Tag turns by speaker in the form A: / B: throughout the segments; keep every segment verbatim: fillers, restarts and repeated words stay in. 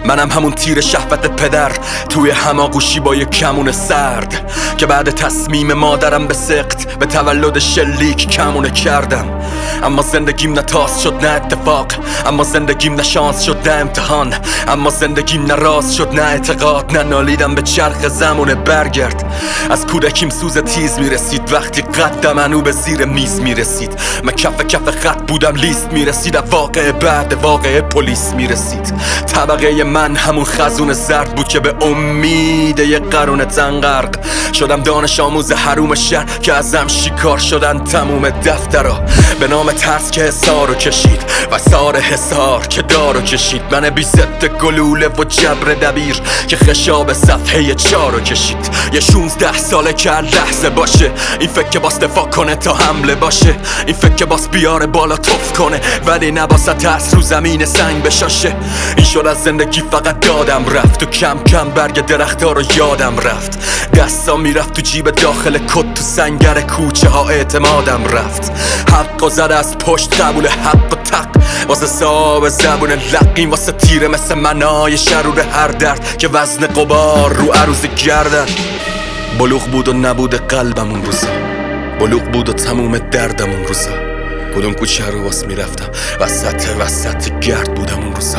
A: منم همون تیر شهوت پدر توی هماغوشی با یک کمون سرد که بعد تصمیم مادرم به سقط به تولد شلیک کمونه کردم. اما زندگیم نه تاس شد نه اتفاق، اما زندگیم نه شانس شد نه امتحان، اما زندگیم نه راز شد نه اعتقاد، نه نالیدم به چرخ زمونه برگرد. از کودکیم سوز تیز میرسید وقتی قد منو به زیر میز میرسید. من کف کف خط بودم لیست میرسید، واقع بعد واقع پلیس میرسید. طبقه من همون خزون زرد بود که به امید یک قرون تنغرق شدم دانش آموز حروم شهر که ازم شکار شدن تموم دفترها به نام ترس که حصارو کشید و سار حصار که دارو کشید. من بی ست گلوله و جبر دبیر که خشاب صفحه چارو کشید. یه شونزده ساله که لحظه باشه این فکر که باس دفاع کنه تا حمله باشه، این فکر که باس بیاره بالا توف کنه ولی نباسه ترس رو زمین سنگ بشاشه. این شد از زندگی فقط دادم رفت و کم کم برگ درختها رو یادم رفت. دستا میرفت تو جیب داخل کت، تو سنگر کوچه ها اعتمادم رفت. حق و زد از پشت قبول حق و تق واسه صاحب زبون لقیم، واسه تیره مثل منای شرور هر درد که وزن قبار رو عروض گردن. بلوغ بود و نبود قلبم اون روزا، بلوغ بود و تموم دردم اون روزا. کدوم کوچه رو باس میرفتم وسط وسط گرد بودم اون روزا.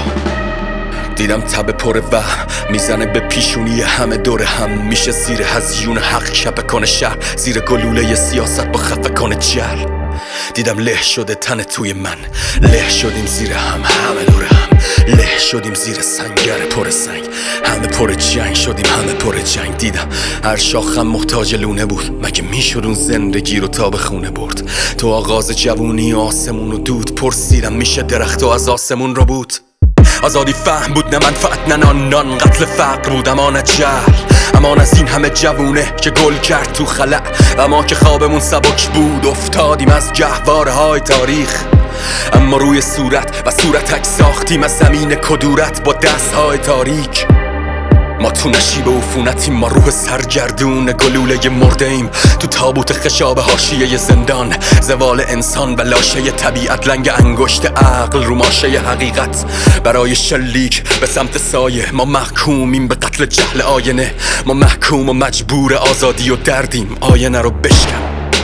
A: دیدم تب پر وهم میزنه به پیشونی همه دور هم، میشه زیر هزیون حق کپ کنه شهر، زیر گلوله سیاست با خفه کنه جهل. دیدم له شده تن توی من، له شدیم زیر هم همه دور هم، له شدیم زیر سنگر پر سنگ، همه پر جنگ شدیم همه پر جنگ. دیدم هر شاخم محتاج لونه بود، مگه میشد اون زندگی رو تا به خونه برد. تو آغاز جوونی آسمون و دود پرسیدم میشه درخت و از آسمون رو بود. آزادی فهم بود نه منفعت نه نان نان، قتل فقر بود اما نه جهل. امان از این همه جوونه که گل کرد تو خلع و ما که خوابمون سبک بود افتادیم از گهواره های تاریخ. اما روی صورت و صورتک ساختیم از زمین کدورت با دست های تاریک. ما تو نشیب عفونتیم، ما روح سرگردون گلوله مرده ایم تو تابوت خشاب حاشیه زندان. زوال انسان و لاشه طبیعت، لنگ انگشت عقل رو ماشه حقیقت. برای شلیک به سمت سایه ما محکومیم به قتل جهل آینه، ما محکوم و مجبور آزادی و دردیم آینه رو بشکن.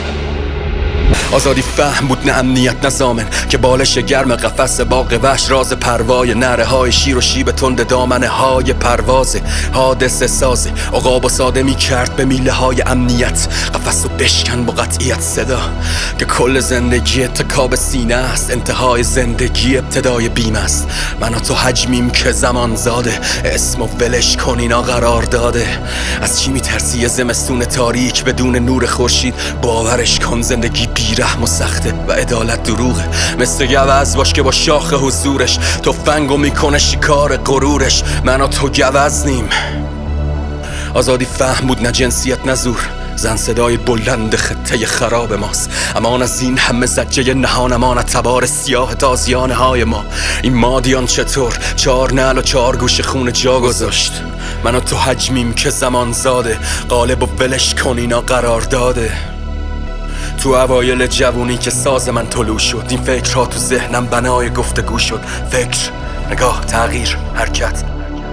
A: آزادی فهم بود نه امنیت نه ضامن که بالش گرم قفس باغ وحش، راز پروای نره های شیر و شیب تند دامنه های پرواز حادثه سازه. عقاب و ساده می کرد به میله های امنیت، قفس و بشکن با قطعیت صدا که کل زندگی اتکاب سینه است، انتهای زندگی ابتدای بیم است. من و تو حجمیم که زمان زاده، اسم و ولش کن اینا قرار داده. از چی می ترسی یه زمستون تاریک بدون نور خورشید؟ باورش کن زندگی بی رحم و سخته و عدالت دروغه، مثل گوز باش که با شاخ حضورش تفنگو میکنه شکار غرورش. من و تو گوزنیم. آزادی فهم بود نه جنسیت نه زور، زن صدای بلند خطه خراب ماست. امان از این همه زجه نهان، امان تبار سیاه تازیانه های ما. این مادیان چطور چار نعل و چار گوش خون جا گذاشت؟ من و تو حجمیم که زمان زاده، قالب و ولش کن اینا قرار داده. تو اوایل جوونی که ساز من طلوع شد، این فکرها تو ذهنم بنای گفتگو شد. فکر، نگاه، تغییر، حرکت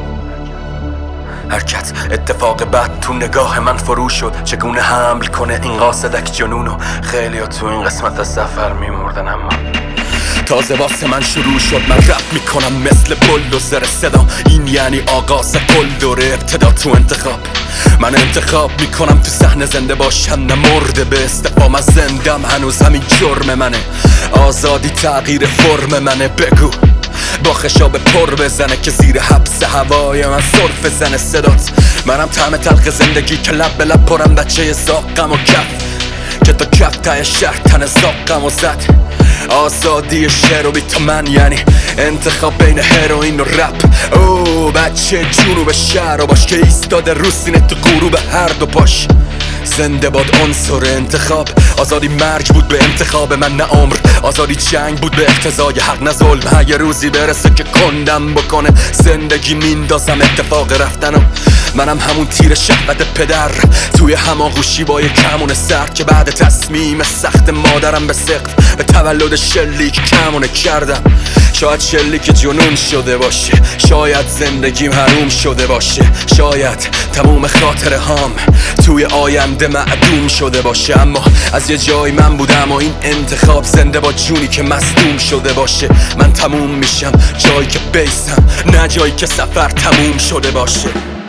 A: حرکت اتفاق بعد تو نگاه من فرو شد. چگونه حمل کنه این قاصدک جنونو؟ خیلی ها تو این قسمت از سفر میمردن اما تازه واسه من شروع شد. من رپ میکنم مثل بلدوزر صدا، این یعنی آغاز کل دوره ابتدا تو انتخاب. من انتخاب میکنم تو صحنه زنده باشم نه مرده به استفام از زندم، هنوز همین جرم منه. آزادی تغییر فرم منه، بگو با خشاب پر بزنه که زیر حبس هوای من صرف زنه صدات. منم طعم تلخ زندگی که لب به لب پرم بچه زاقم و کف که تا کف تای شهر تن زاقم و زد. آزادی شعر و بیت من یعنی انتخاب بین هروئین و رپ. او بچه جنوب شهر و باش که ایستاده رو سینه تو غروب هر دو پاش. زنده باد عنصر انتخاب. آزادی مرگ بود به انتخاب من نه عمر، آزادی جنگ بود به اقتضای حق نه ظلم. اگه روزی برسه که کندم بکنه زندگی میندازم اتفاق رفتنم. منم همون تیر شهوت پدر توی هماغوشی با یک کمون سرد که بعد تصمیم سخت مادرم به سقط به تولد شلیک کمونه کردم. شاید شلیک جنون شده باشه، شاید زندگیم حروم شده باشه، شاید تموم خاطره هام توی آینده معدوم شده باشه. اما از یه جای من بودم و این انتخاب زنده با جونی که مصدوم شده باشه. من تموم میشم جایی که بیسم، نه جایی که سفر تموم شده باشه.